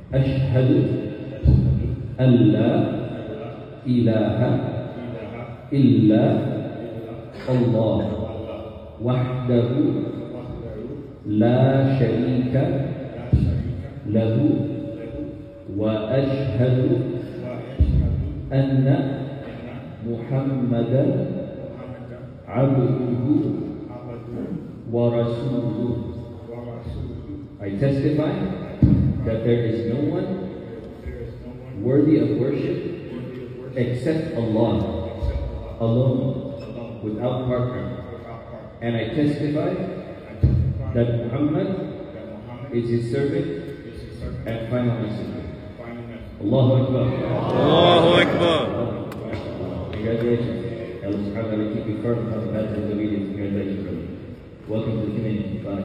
أشهد أن لا إله إلا الله وحده لا شريك له وأشهد أن محمدا عبده ورسوله. I testify that there is no one worthy of worship except Allah alone, without partner. And I testify that Muhammad is his servant and final messenger. Allahu Akbar. Allahu Akbar. Congratulations. Allah subhanahu wa ta'ala keep you firm on the path of obedience. Congratulations, brother. Welcome to the community. Bye.